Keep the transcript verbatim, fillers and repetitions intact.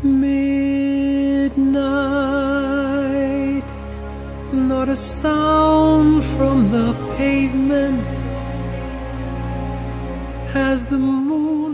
Midnight, not a sound from the pavement as the moon